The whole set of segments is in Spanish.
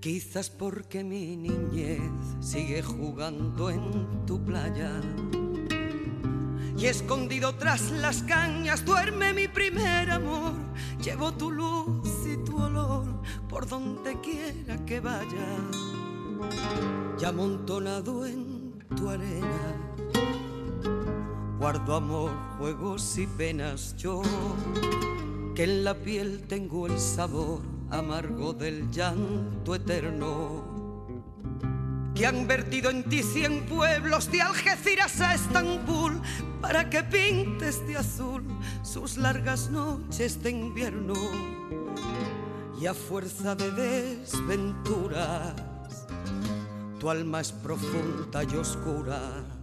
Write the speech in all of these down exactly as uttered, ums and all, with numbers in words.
Quizás porque mi niñez sigue jugando en tu playa y escondido tras las cañas duerme mi primer amor. Llevo tu luz y tu olor por donde quiera que vaya, y amontonado en tu arena guardo amor, juegos y penas. Yo, que en la piel tengo el sabor amargo del llanto eterno, que han vertido en ti cien pueblos de Algeciras a Estambul para que pintes de azul sus largas noches de invierno. Y a fuerza de desventuras tu alma es profunda y oscura.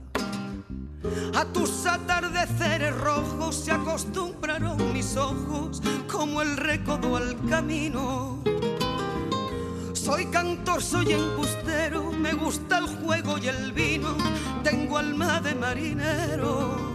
A tus atardeceres rojos se acostumbraron mis ojos como el recodo al camino. Soy cantor, soy embustero, me gusta el juego y el vino, tengo alma de marinero.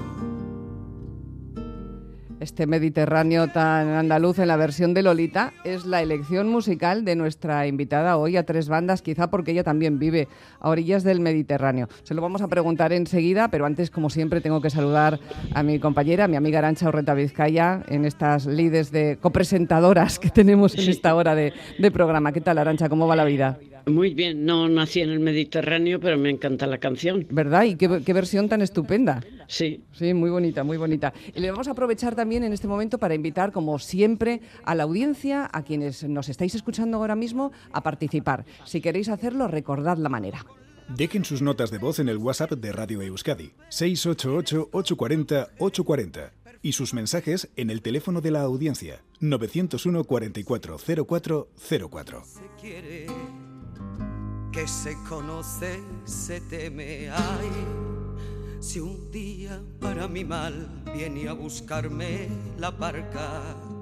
Este Mediterráneo tan andaluz en la versión de Lolita es la elección musical de nuestra invitada hoy a Tres Bandas, quizá porque ella también vive a orillas del Mediterráneo. Se lo vamos a preguntar enseguida, pero antes, como siempre, tengo que saludar a mi compañera, a mi amiga Arantxa Urreta Vizcaya, en estas lides de copresentadoras que tenemos en esta hora de, de programa. ¿Qué tal, Arantxa? ¿Cómo va la vida? Muy bien, no nací en el Mediterráneo, pero me encanta la canción. ¿Verdad? ¿Y qué, qué versión tan estupenda? Sí. Sí, muy bonita, muy bonita. Y le vamos a aprovechar también en este momento para invitar, como siempre, a la audiencia, a quienes nos estáis escuchando ahora mismo, a participar. Si queréis hacerlo, recordad la manera. Dejen sus notas de voz en el WhatsApp de Radio Euskadi, seis ocho ocho, ocho cuatro cero, ocho cuatro cero, y sus mensajes en el teléfono de la audiencia, nueve cero uno, cuatro cuatro cero cuatro cero cuatro. Que se conoce, se teme, ay, si un día para mi mal viene a buscarme la barca,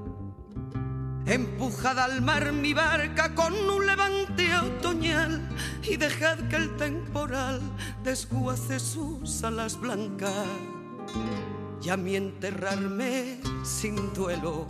empujad al mar mi barca con un levante otoñal y dejad que el temporal desguace sus alas blancas, y a mí enterrarme sin duelo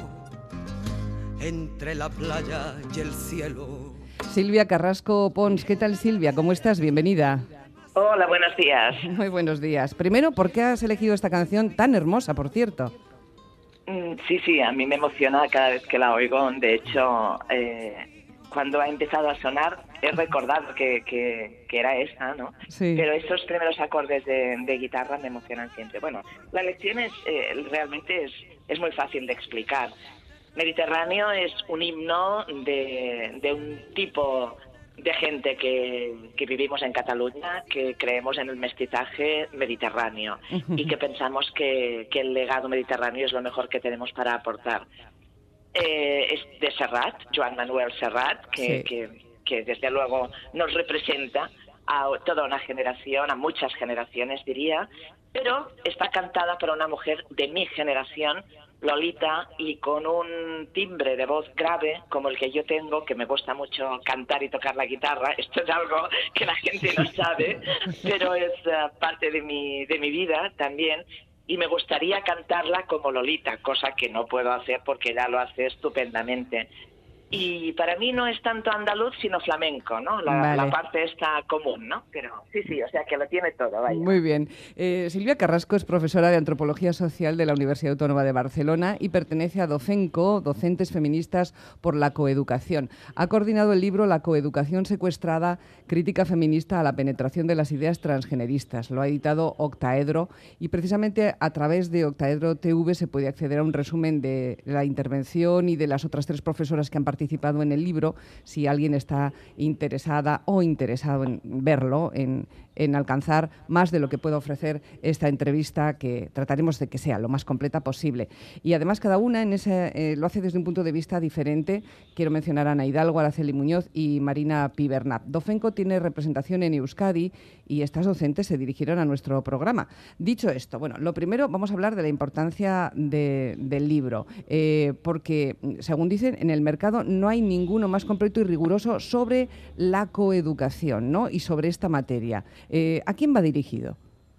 entre la playa y el cielo. Silvia Carrasco Pons, ¿qué tal, Silvia? ¿Cómo estás? Bienvenida. Hola, buenos días. Muy buenos días. Primero, ¿por qué has elegido esta canción tan hermosa, por cierto? Mm, sí, sí, a mí me emociona cada vez que la oigo. De hecho, eh, cuando ha empezado a sonar, he recordado que, que, que era esa, ¿no? Sí. Pero esos primeros acordes de, de guitarra me emocionan siempre. Bueno, la lección es eh, realmente es, es muy fácil de explicar. Mediterráneo es un himno de, de un tipo de gente que, que vivimos en Cataluña, que creemos en el mestizaje mediterráneo y que pensamos que, que el legado mediterráneo es lo mejor que tenemos para aportar. Eh, es de Serrat, Joan Manuel Serrat, que, sí. que, que desde luego nos representa a toda una generación, a muchas generaciones diría, pero está cantada por una mujer de mi generación, Lolita, y con un timbre de voz grave como el que yo tengo, que me gusta mucho cantar y tocar la guitarra. Esto es algo que la gente no sabe, pero es uh, parte de mi, de mi vida también, y me gustaría cantarla como Lolita, cosa que no puedo hacer porque ella lo hace estupendamente. Y para mí no es tanto andaluz, sino flamenco, ¿no? La, vale. la parte está común, ¿no? Pero sí, sí, o sea que lo tiene todo, vaya. Muy bien. Eh, Silvia Carrasco es profesora de Antropología Social de la Universidad Autónoma de Barcelona y pertenece a Docenco, Docentes Feministas por la Coeducación. Ha coordinado el libro La coeducación secuestrada, crítica feminista a la penetración de las ideas transgeneristas. Lo ha editado Octaedro y precisamente a través de Octaedro T V se puede acceder a un resumen de la intervención y de las otras tres profesoras que han participado participado en el libro, si alguien está interesada o interesado en verlo, en, en alcanzar más de lo que puede ofrecer esta entrevista, que trataremos de que sea lo más completa posible. Y además cada una en ese, eh, lo hace desde un punto de vista diferente. Quiero mencionar a Ana Hidalgo, Araceli Muñoz y Marina Pibernat. Docenco tiene representación en Euskadi y estas docentes se dirigieron a nuestro programa. Dicho esto, bueno, lo primero vamos a hablar de la importancia de, del libro, eh, porque, según dicen, en el mercado no hay ninguno más completo y riguroso sobre la coeducación, ¿no? Y sobre esta materia. Eh, ¿A quién va dirigido?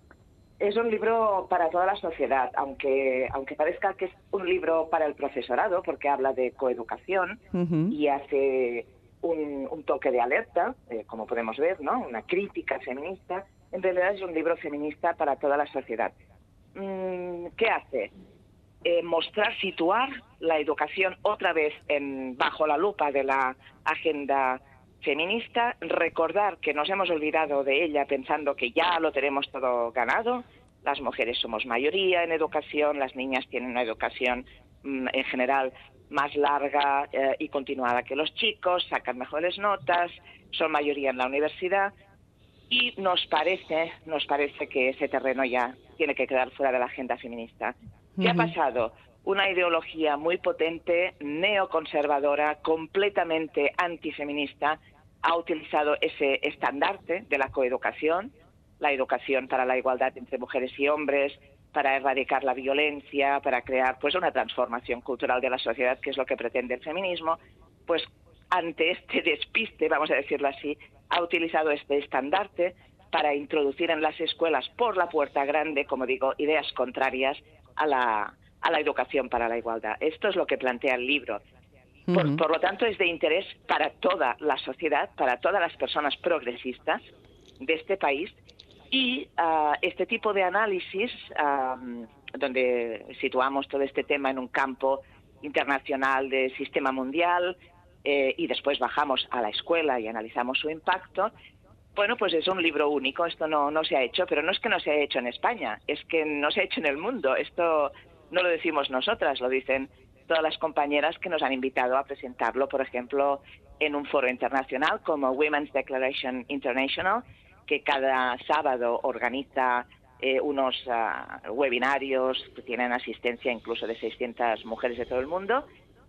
Es un libro para toda la sociedad, aunque aunque parezca que es un libro para el profesorado, porque habla de coeducación uh-huh. y hace un, un toque de alerta, eh, como podemos ver, ¿no? Una crítica feminista. En realidad es un libro feminista para toda la sociedad. Mm, ¿Qué hace? Eh, mostrar, situar la educación otra vez en, bajo la lupa de la agenda feminista, recordar que nos hemos olvidado de ella pensando que ya lo tenemos todo ganado. Las mujeres somos mayoría en educación, las niñas tienen una educación mm, en general más larga eh, y continuada que los chicos, sacan mejores notas, son mayoría en la universidad y nos parece, nos parece que ese terreno ya tiene que quedar fuera de la agenda feminista. ¿Qué ha pasado? Una ideología muy potente, neoconservadora, completamente antifeminista, ha utilizado ese estandarte de la coeducación, la educación para la igualdad entre mujeres y hombres, para erradicar la violencia, para crear pues una transformación cultural de la sociedad, que es lo que pretende el feminismo. Pues ante este despiste, vamos a decirlo así, ha utilizado este estandarte para introducir en las escuelas por la puerta grande, como digo, ideas contrarias a la, a la educación para la igualdad. Esto es lo que plantea el libro. Por, uh-huh. por lo tanto, es de interés para toda la sociedad, para todas las personas progresistas de este país. Y uh, este tipo de análisis, uh, donde situamos todo este tema en un campo internacional de sistema mundial eh, y después bajamos a la escuela y analizamos su impacto, bueno, pues es un libro único. Esto no, no se ha hecho, pero no es que no se haya hecho en España, es que no se ha hecho en el mundo. Esto no lo decimos nosotras, lo dicen todas las compañeras que nos han invitado a presentarlo, por ejemplo, en un foro internacional como Women's Declaration International, que cada sábado organiza eh, unos uh, webinarios que tienen asistencia incluso de seiscientas mujeres de todo el mundo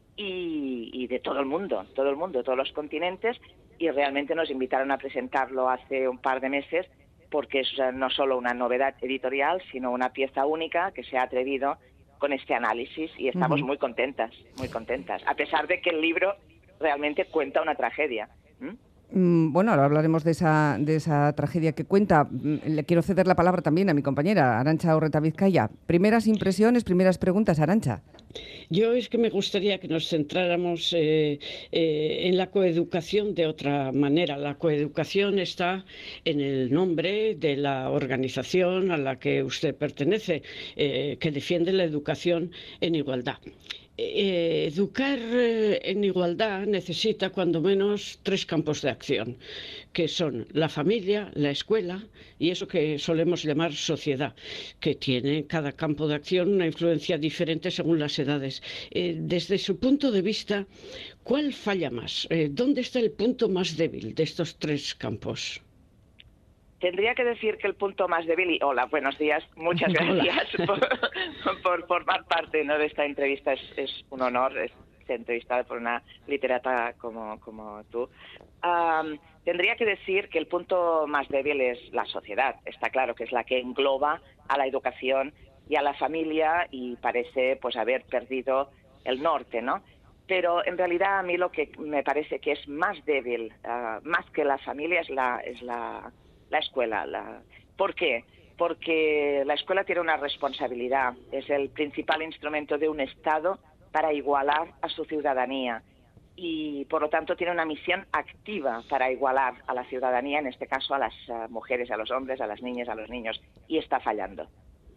y, y de todo el mundo, todo el mundo, todos los continentes, y realmente nos invitaron a presentarlo hace un par de meses porque es uh, no solo una novedad editorial, sino una pieza única que se ha atrevido con este análisis y estamos uh-huh. muy contentas, muy contentas, a pesar de que el libro realmente cuenta una tragedia. ¿Mm? Bueno, ahora hablaremos de esa, de esa tragedia que cuenta. Le quiero ceder la palabra también a mi compañera, Arantxa Orreta Vizcaya. Primeras impresiones, primeras preguntas, Arantxa. Yo es que me gustaría que nos centráramos eh, eh, en la coeducación de otra manera. La coeducación está en el nombre de la organización a la que usted pertenece, eh, que defiende la educación en igualdad. Eh, educar eh, en igualdad necesita cuando menos tres campos de acción, que son la familia, la escuela y eso que solemos llamar sociedad, que tiene en cada campo de acción una influencia diferente según las edades. Eh, desde su punto de vista, ¿cuál falla más? Eh, ¿Dónde está el punto más débil de estos tres campos? Tendría que decir que el punto más débil, y hola, buenos días, muchas gracias por, por formar parte, ¿no?, de esta entrevista. Es, es un honor ser entrevistada por una literata como, como tú. Um, tendría que decir que el punto más débil es la sociedad. Está claro que es la que engloba a la educación y a la familia y parece pues haber perdido el norte, ¿no? Pero en realidad a mí lo que me parece que es más débil, uh, más que la familia, es la... Es la La escuela. La... ¿Por qué? Porque la escuela tiene una responsabilidad. Es el principal instrumento de un Estado para igualar a su ciudadanía. Y, por lo tanto, tiene una misión activa para igualar a la ciudadanía, en este caso a las uh, mujeres, a los hombres, a las niñas, a los niños. Y está fallando.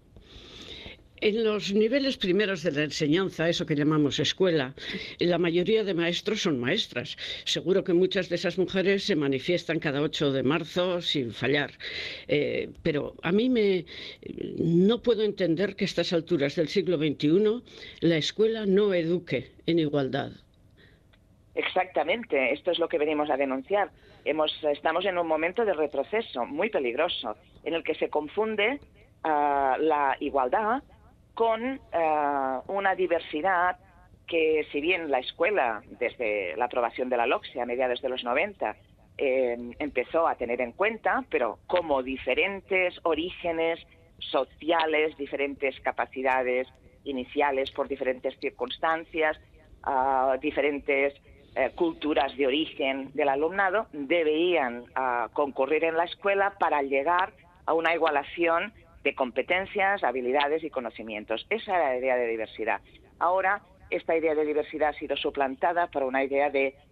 En los niveles primeros de la enseñanza, eso que llamamos escuela, la mayoría de maestros son maestras. Seguro que muchas de esas mujeres se manifiestan cada ocho de marzo sin fallar. Eh, pero a mí me no puedo entender que a estas alturas del siglo veintiuno la escuela no eduque en igualdad. Exactamente, esto es lo que venimos a denunciar. Hemos, estamos en un momento de retroceso muy peligroso, en el que se confunde uh, la igualdad con uh, una diversidad que, si bien la escuela, desde la aprobación de la LOCSE a mediados de los noventa, eh, empezó a tener en cuenta, pero como diferentes orígenes sociales, diferentes capacidades iniciales por diferentes circunstancias, uh, diferentes uh, culturas de origen del alumnado, deberían uh, concurrir en la escuela para llegar a una igualación de competencias, habilidades y conocimientos. Esa era la idea de diversidad. Ahora, esta idea de diversidad ha sido suplantada por una idea de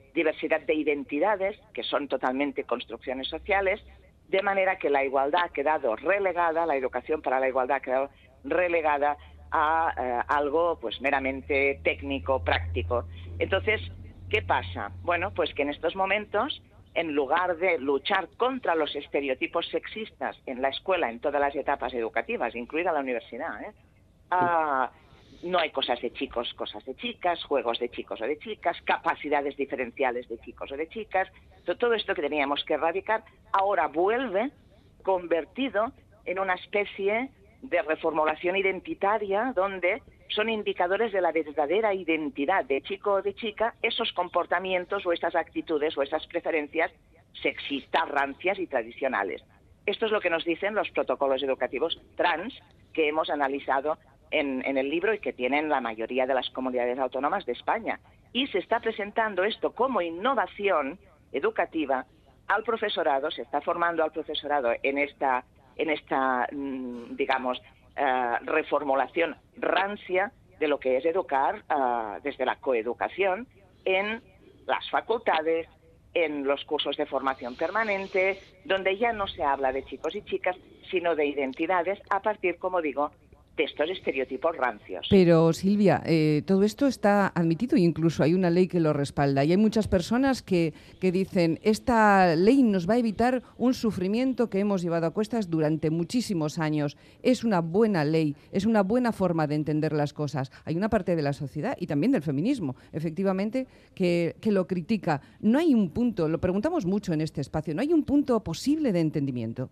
diversidad de identidades, que son totalmente construcciones sociales, de manera que la igualdad ha quedado relegada, la educación para la igualdad ha quedado relegada a eh, algo pues meramente técnico, práctico. Entonces, ¿qué pasa? Bueno, pues que en estos momentos, en lugar de luchar contra los estereotipos sexistas en la escuela, en todas las etapas educativas, incluida la universidad, ¿eh? Ah, no hay cosas de chicos, cosas de chicas, juegos de chicos o de chicas, capacidades diferenciales de chicos o de chicas. Todo esto que teníamos que erradicar ahora vuelve convertido en una especie de reformulación identitaria donde son indicadores de la verdadera identidad de chico o de chica esos comportamientos o esas actitudes o esas preferencias sexistas, rancias y tradicionales. Esto es lo que nos dicen los protocolos educativos trans que hemos analizado en, en el libro y que tienen la mayoría de las comunidades autónomas de España. Y se está presentando esto como innovación educativa al profesorado, se está formando al profesorado en esta, en esta digamos, uh, reformulación rancia de lo que es educar uh, desde la coeducación en las facultades, en los cursos de formación permanente, donde ya no se habla de chicos y chicas, sino de identidades a partir, como digo, de estos estereotipos rancios. Pero, Silvia, eh, todo esto está admitido e incluso hay una ley que lo respalda. Y hay muchas personas que, que dicen, esta ley nos va a evitar un sufrimiento que hemos llevado a cuestas durante muchísimos años. Es una buena ley, es una buena forma de entender las cosas. Hay una parte de la sociedad y también del feminismo, efectivamente, que, que lo critica. No hay un punto, lo preguntamos mucho en este espacio, no hay un punto posible de entendimiento.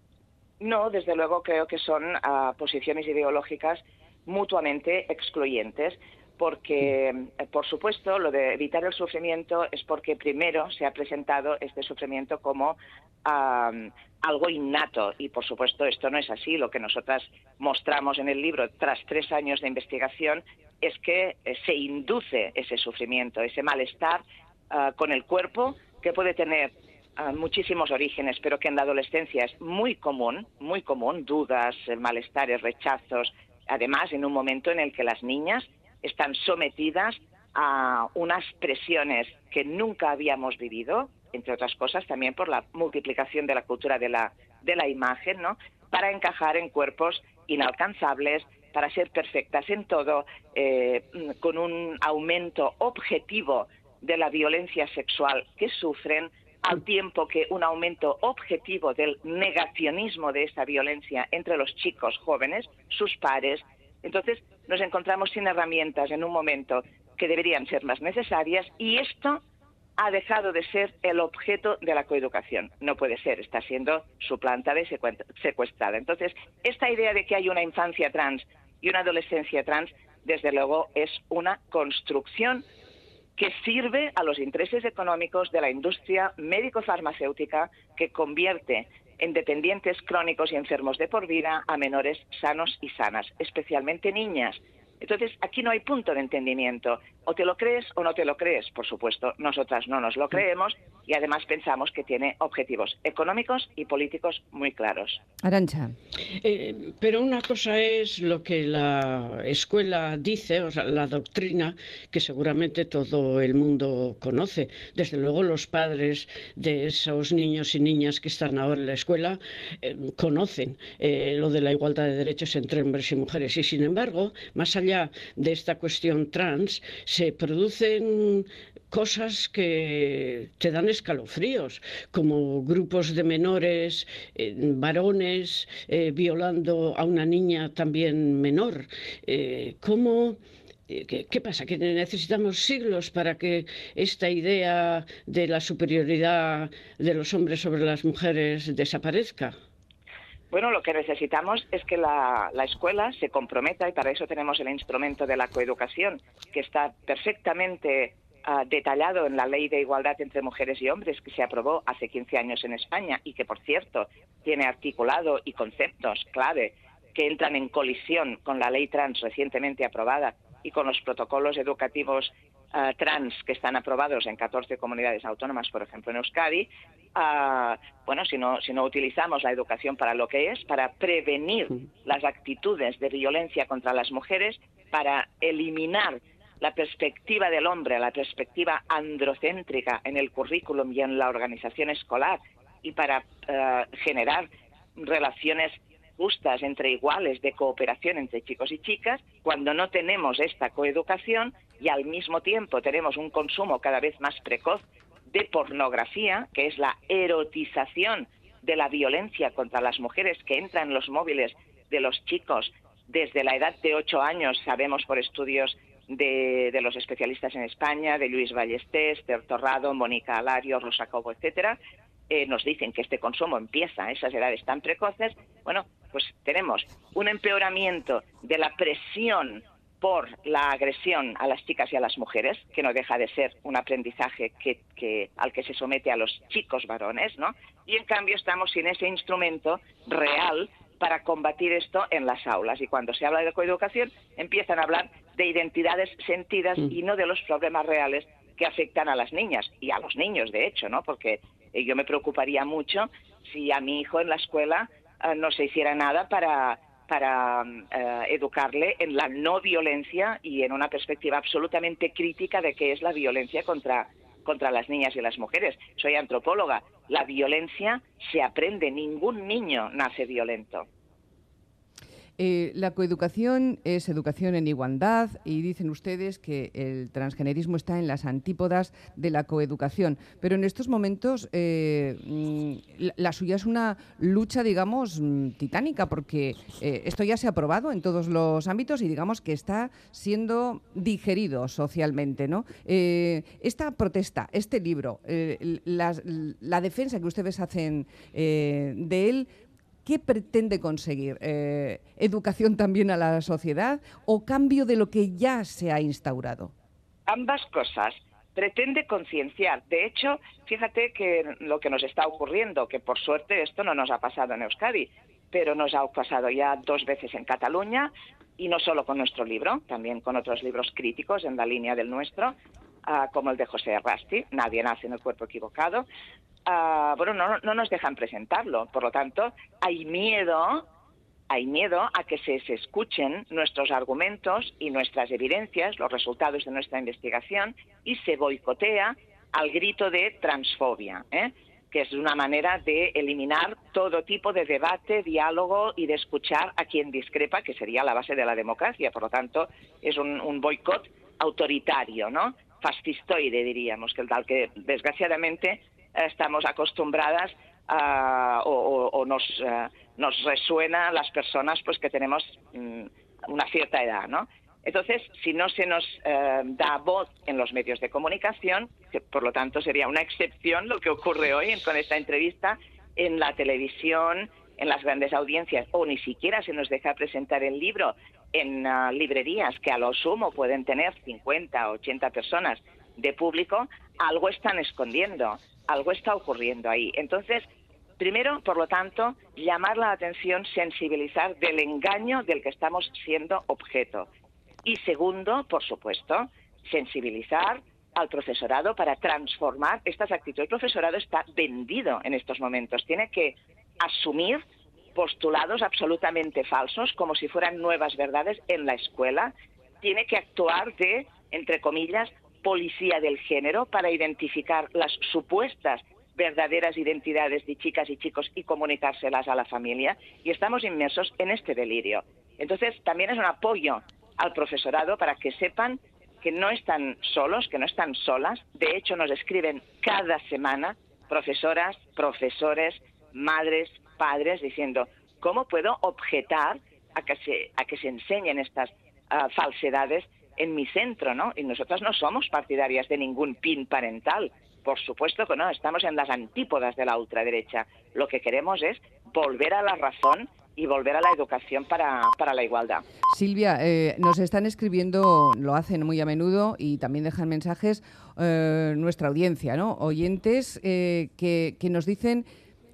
No, desde luego creo que son uh, posiciones ideológicas mutuamente excluyentes, porque, eh, por supuesto, lo de evitar el sufrimiento es porque primero se ha presentado este sufrimiento como uh, algo innato, y por supuesto esto no es así. Lo que nosotras mostramos en el libro, tras tres años de investigación, es que eh, se induce ese sufrimiento, ese malestar uh, con el cuerpo, que puede tener Uh, muchísimos orígenes, pero que en la adolescencia es muy común, muy común, dudas, malestares, rechazos, además en un momento en el que las niñas están sometidas a unas presiones que nunca habíamos vivido, entre otras cosas también por la multiplicación de la cultura de la, de la imagen, ¿no?, para encajar en cuerpos inalcanzables, para ser perfectas en todo, eh, con un aumento objetivo de la violencia sexual que sufren, al tiempo que un aumento objetivo del negacionismo de esta violencia entre los chicos jóvenes, sus pares. Entonces nos encontramos sin herramientas en un momento que deberían ser más necesarias, y esto ha dejado de ser el objeto de la coeducación. No puede ser, está siendo suplantada y secuestrada. Entonces, esta idea de que hay una infancia trans y una adolescencia trans, desde luego es una construcción que sirve a los intereses económicos de la industria médico-farmacéutica, que convierte en dependientes crónicos y enfermos de por vida a menores sanos y sanas, especialmente niñas. Entonces, aquí no hay punto de entendimiento. O te lo crees o no te lo crees. Por supuesto, nosotras no nos lo creemos y además pensamos que tiene objetivos económicos y políticos muy claros. Arantxa. Eh, pero una cosa es lo que la escuela dice, o sea, la doctrina, que seguramente todo el mundo conoce. Desde luego los padres de esos niños y niñas que están ahora en la escuela eh, conocen eh, lo de la igualdad de derechos entre hombres y mujeres. Y sin embargo, más allá de esta cuestión trans, se producen cosas que te dan escalofríos, como grupos de menores, eh, varones, eh, violando a una niña también menor. Eh, ¿Cómo...? ¿Qué, ¿Qué pasa? ¿Que necesitamos siglos para que esta idea de la superioridad de los hombres sobre las mujeres desaparezca? Bueno, lo que necesitamos es que la, la escuela se comprometa, y para eso tenemos el instrumento de la coeducación, que está perfectamente uh, detallado en la Ley de Igualdad entre Mujeres y Hombres, que se aprobó hace quince años en España y que, por cierto, tiene articulado y conceptos clave que entran en colisión con la ley trans recientemente aprobada y con los protocolos educativos uh, trans que están aprobados en catorce comunidades autónomas, por ejemplo en Euskadi. Uh, bueno, si no, si no utilizamos la educación para lo que es, para prevenir las actitudes de violencia contra las mujeres, para eliminar la perspectiva del hombre, la perspectiva androcéntrica en el currículum y en la organización escolar, y para uh, generar relaciones justas entre iguales, de cooperación entre chicos y chicas, cuando no tenemos esta coeducación y al mismo tiempo tenemos un consumo cada vez más precoz de pornografía, que es la erotización de la violencia contra las mujeres que entra en los móviles de los chicos desde la edad de ocho años, sabemos por estudios de, de los especialistas en España, de Luis Ballestés, Esther Torrado, Mónica Alario, Rosa Cobo, etcétera, eh, nos dicen que este consumo empieza a esas edades tan precoces. Bueno, pues tenemos un empeoramiento de la presión por la agresión a las chicas y a las mujeres, que no deja de ser un aprendizaje que, que, al que se somete a los chicos varones, ¿no? Y en cambio estamos sin ese instrumento real para combatir esto en las aulas. Y cuando se habla de coeducación, empiezan a hablar de identidades sentidas mm. y no de los problemas reales que afectan a las niñas y a los niños, de hecho, ¿no? Porque eh, yo me preocuparía mucho si a mi hijo en la escuela eh, no se hiciera nada para, para eh, educarle en la no violencia y en una perspectiva absolutamente crítica de qué es la violencia contra contra las niñas y las mujeres. Soy antropóloga. La violencia se aprende. Ningún niño nace violento. Eh, la coeducación es educación en igualdad y dicen ustedes que el transgenerismo está en las antípodas de la coeducación. Pero en estos momentos eh, la, la suya es una lucha, digamos, titánica, porque eh, esto ya se ha aprobado en todos los ámbitos y digamos que está siendo digerido socialmente, ¿no? Eh, esta protesta, este libro, eh, la, la defensa que ustedes hacen eh, de él, ¿qué pretende conseguir? Eh, ¿Educación también a la sociedad o cambio de lo que ya se ha instaurado? Ambas cosas. Pretende concienciar. De hecho, fíjate que lo que nos está ocurriendo, que por suerte esto no nos ha pasado en Euskadi, pero nos ha pasado ya dos veces en Cataluña, y no solo con nuestro libro, también con otros libros críticos en la línea del nuestro, uh, como el de José Errasti, Nadie nace en el cuerpo equivocado. Uh, bueno, no, no nos dejan presentarlo, por lo tanto, hay miedo, hay miedo a que se, se escuchen nuestros argumentos y nuestras evidencias, los resultados de nuestra investigación, y se boicotea al grito de transfobia, ¿eh? que es una manera de eliminar todo tipo de debate, diálogo y de escuchar a quien discrepa, que sería la base de la democracia. Por lo tanto, es un, un boicot autoritario, ¿no? Fascistoide, diríamos, que el tal que desgraciadamente estamos acostumbradas a, o, o, o nos, uh, nos resuena a las personas pues que tenemos um, una cierta edad, ¿no? Entonces, si no se nos uh, da voz en los medios de comunicación, que por lo tanto sería una excepción lo que ocurre hoy con esta entrevista, en la televisión, en las grandes audiencias, o ni siquiera se nos deja presentar el libro en uh, librerías que a lo sumo pueden tener cincuenta o ochenta personas de público, algo están escondiendo, algo está ocurriendo ahí. Entonces, primero, por lo tanto, llamar la atención, sensibilizar del engaño del que estamos siendo objeto. Y segundo, por supuesto, sensibilizar al profesorado para transformar estas actitudes. El profesorado está vendido en estos momentos, tiene que asumir postulados absolutamente falsos como si fueran nuevas verdades en la escuela, tiene que actuar de, entre comillas, policía del género para identificar las supuestas verdaderas identidades de chicas y chicos y comunicárselas a la familia, y estamos inmersos en este delirio. Entonces, también es un apoyo al profesorado para que sepan que no están solos, que no están solas. De hecho, nos escriben cada semana profesoras, profesores, madres, padres, diciendo ¿cómo puedo objetar a que se, a que se enseñen estas uh, falsedades en mi centro, ¿no? Y nosotras no somos partidarias de ningún pin parental. Por supuesto que no, estamos en las antípodas de la ultraderecha. Lo que queremos es volver a la razón y volver a la educación para, para la igualdad. Silvia, eh, nos están escribiendo, lo hacen muy a menudo y también dejan mensajes eh, nuestra audiencia, ¿no? Oyentes eh, que, que nos dicen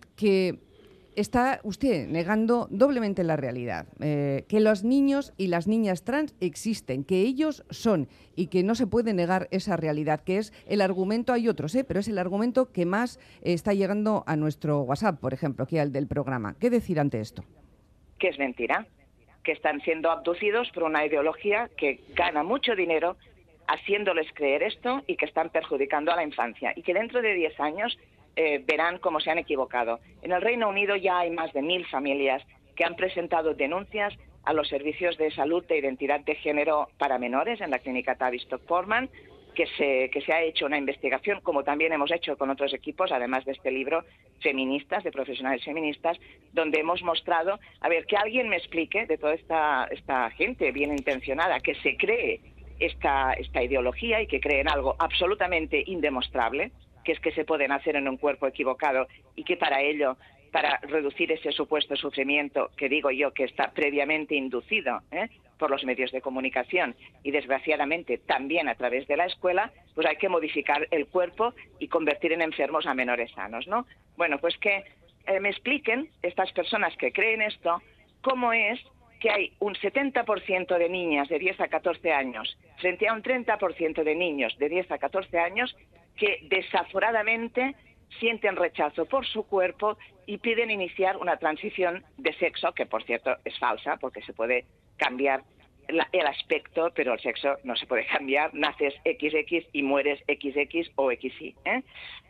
que está usted negando doblemente la realidad, eh, que los niños y las niñas trans existen, que ellos son y que no se puede negar esa realidad, que es el argumento, hay otros, ¿eh? pero es el argumento que más eh, está llegando a nuestro WhatsApp, por ejemplo, aquí al del programa. ¿Qué decir ante esto? Que es mentira, que están siendo abducidos por una ideología que gana mucho dinero haciéndoles creer esto y que están perjudicando a la infancia y que dentro de diez años eh, verán cómo se han equivocado. En el Reino Unido ya hay más de mil familias que han presentado denuncias a los servicios de salud de identidad de género para menores en la clínica Tavistock Portman, que se, que se ha hecho una investigación, como también hemos hecho con otros equipos, además de este libro, feministas, de profesionales feministas, donde hemos mostrado, a ver, que alguien me explique de toda esta, esta gente bien intencionada que se cree esta, esta ideología y que cree en algo absolutamente indemostrable, que es que se pueden hacer en un cuerpo equivocado y que para ello, para reducir ese supuesto sufrimiento que digo yo que está previamente inducido ¿eh? por los medios de comunicación y desgraciadamente también a través de la escuela, pues hay que modificar el cuerpo y convertir en enfermos a menores sanos, ¿no? Bueno, pues que eh, me expliquen estas personas que creen esto, cómo es que hay un setenta por ciento de niñas de diez a catorce años frente a un treinta por ciento de niños de diez a catorce años que desaforadamente sienten rechazo por su cuerpo y piden iniciar una transición de sexo, que por cierto es falsa, porque se puede cambiar la, el aspecto, pero el sexo no se puede cambiar. Naces equis equis y mueres equis equis o equis y. ¿eh?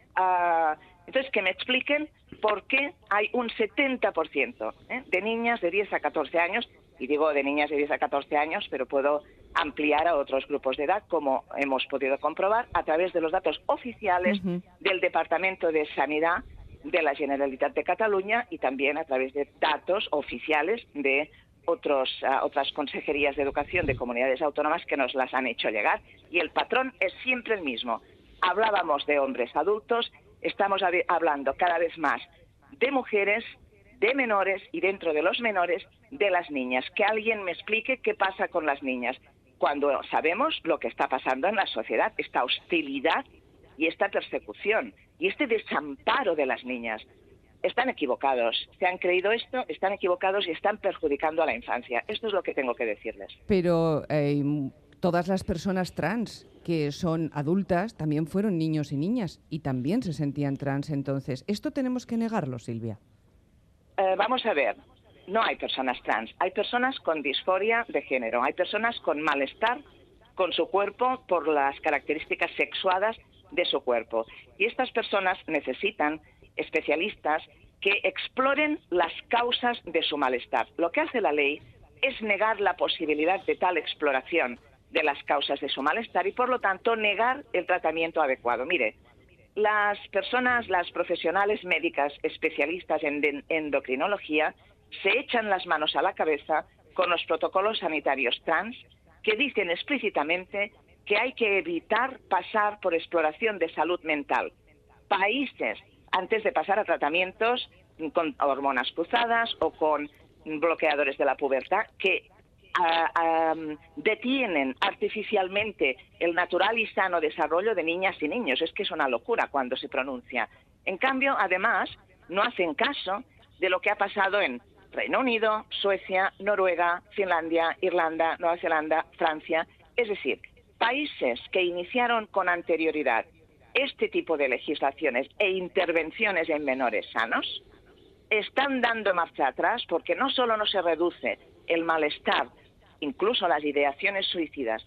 Uh, entonces, que me expliquen por qué hay un setenta por ciento ¿eh? de niñas de diez a catorce años, y digo de niñas de diez a catorce años, pero puedo ampliar a otros grupos de edad, como hemos podido comprobar a través de los datos oficiales uh-huh. del Departamento de Sanidad de la Generalitat de Cataluña y también a través de datos oficiales de otros, uh, otras consejerías de educación de comunidades autónomas que nos las han hecho llegar. Y el patrón es siempre el mismo. Hablábamos de hombres adultos, estamos hablando cada vez más de mujeres, de menores y dentro de los menores de las niñas. Que alguien me explique qué pasa con las niñas cuando sabemos lo que está pasando en la sociedad, esta hostilidad y esta persecución y este desamparo de las niñas. Están equivocados, se han creído esto, están equivocados y están perjudicando a la infancia. Esto es lo que tengo que decirles. Pero eh, todas las personas trans que son adultas también fueron niños y niñas y también se sentían trans entonces. ¿Esto tenemos que negarlo, Silvia? Eh, vamos a ver, no hay personas trans, hay personas con disforia de género, hay personas con malestar con su cuerpo por las características sexuadas de su cuerpo. Y estas personas necesitan especialistas que exploren las causas de su malestar. Lo que hace la ley es negar la posibilidad de tal exploración de las causas de su malestar y, por lo tanto, negar el tratamiento adecuado. Mire, las personas, las profesionales médicas especialistas en endocrinología se echan las manos a la cabeza con los protocolos sanitarios trans que dicen explícitamente que hay que evitar pasar por exploración de salud mental. Países, antes de pasar a tratamientos con hormonas cruzadas o con bloqueadores de la pubertad, que uh, um, detienen artificialmente el natural y sano desarrollo de niñas y niños. Es que es una locura cuando se pronuncia. En cambio, además, no hacen caso de lo que ha pasado en Reino Unido, Suecia, Noruega, Finlandia, Irlanda, Nueva Zelanda, Francia. Es decir, países que iniciaron con anterioridad este tipo de legislaciones e intervenciones en menores sanos están dando marcha atrás porque no solo no se reduce el malestar, incluso las ideaciones suicidas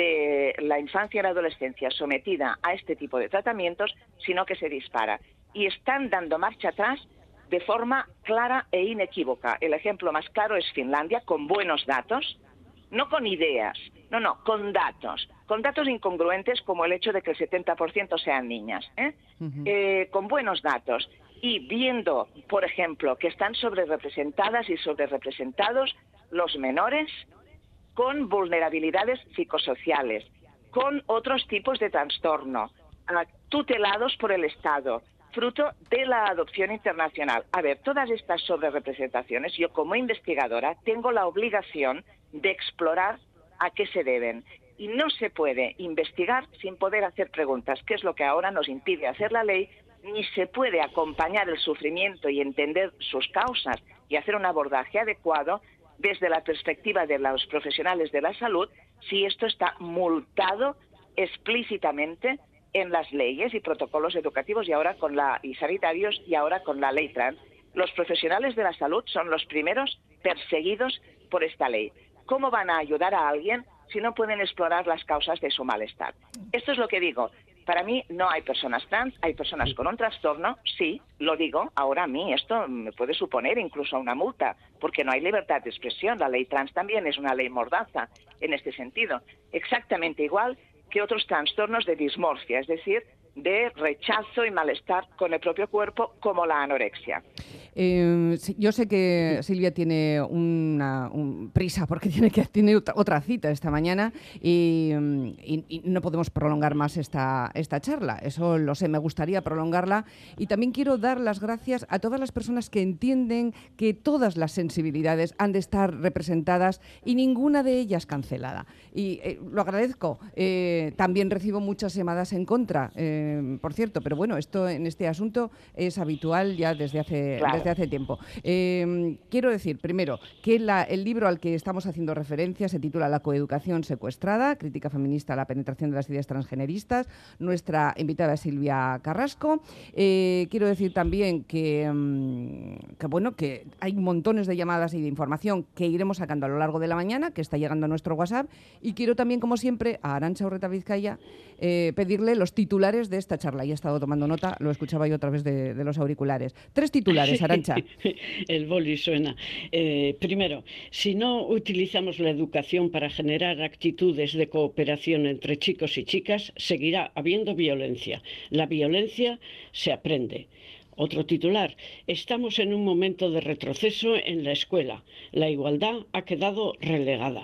de la infancia y la adolescencia sometida a este tipo de tratamientos, sino que se dispara. Y están dando marcha atrás de forma clara e inequívoca. El ejemplo más claro es Finlandia, con buenos datos, no con ideas, no, no, con datos, con datos incongruentes como el hecho de que el setenta por ciento sean niñas, ¿eh? Uh-huh. Eh, con buenos datos y viendo, por ejemplo, que están sobrerepresentadas y sobrerepresentados los menores con vulnerabilidades psicosociales, con otros tipos de trastorno, tutelados por el Estado, fruto de la adopción internacional. A ver, todas estas sobrerepresentaciones, yo como investigadora tengo la obligación de explorar a qué se deben. Y no se puede investigar sin poder hacer preguntas, que es lo que ahora nos impide hacer la ley, ni se puede acompañar el sufrimiento y entender sus causas y hacer un abordaje adecuado desde la perspectiva de los profesionales de la salud si esto está multado explícitamente en las leyes y protocolos educativos y ahora con la y sanitarios y ahora con la ley trans. Los profesionales de la salud son los primeros perseguidos por esta ley. ¿Cómo van a ayudar a alguien si no pueden explorar las causas de su malestar. Esto es lo que digo. Para mí no hay personas trans, hay personas con un trastorno, sí, lo digo, ahora a mí esto me puede suponer incluso una multa, porque no hay libertad de expresión. La ley trans también es una ley mordaza en este sentido, exactamente igual que otros trastornos de dismorfia, es decir, de rechazo y malestar con el propio cuerpo, como la anorexia. Eh, yo sé que Silvia tiene una un, prisa porque tiene que tiene otra cita esta mañana y, y, y no podemos prolongar más esta, esta charla. Eso lo sé, me gustaría prolongarla. Y también quiero dar las gracias a todas las personas que entienden que todas las sensibilidades han de estar representadas y ninguna de ellas cancelada. Y eh, lo agradezco. Eh, también recibo muchas llamadas en contra. Eh, por cierto, pero bueno, esto en este asunto es habitual ya desde hace, claro. desde hace tiempo. Eh, quiero decir, primero, que la, el libro al que estamos haciendo referencia se titula La coeducación secuestrada, crítica feminista a la penetración de las ideas transgeneristas. Nuestra invitada es Silvia Carrasco. Eh, quiero decir también que, que, bueno, que hay montones de llamadas y de información que iremos sacando a lo largo de la mañana, que está llegando a nuestro WhatsApp. Y quiero también, como siempre, a Arantxa Urreta Vizcaya eh, pedirle los titulares de esta charla. Y he estado tomando nota, lo escuchaba yo a través de, de los auriculares. Tres titulares, Arantxa. El boli suena. Eh, primero, si no utilizamos la educación para generar actitudes de cooperación entre chicos y chicas, seguirá habiendo violencia. La violencia se aprende. Otro titular, estamos en un momento de retroceso en la escuela. La igualdad ha quedado relegada.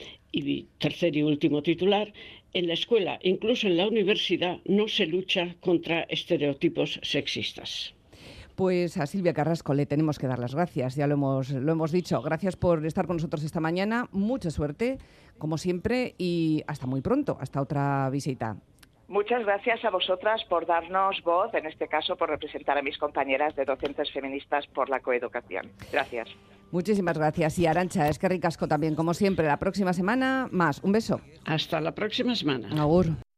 Y tercer y último titular, en la escuela, incluso en la universidad, no se lucha contra estereotipos sexistas. Pues a Silvia Carrasco le tenemos que dar las gracias, ya lo hemos, lo hemos dicho. Gracias por estar con nosotros esta mañana, mucha suerte, como siempre, y hasta muy pronto, hasta otra visita. Muchas gracias a vosotras por darnos voz, en este caso por representar a mis compañeras de Docentes Feministas por la Coeducación. Gracias. Muchísimas gracias. Y Arantxa, es que ricasco también, como siempre. La próxima semana más. Un beso. Hasta la próxima semana. Agur.